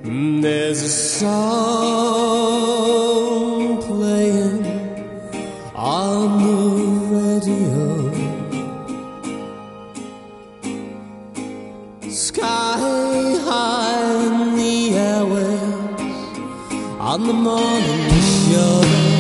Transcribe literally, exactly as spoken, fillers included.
There's a song playing on the radio, sky high in the airwaves on the morning show.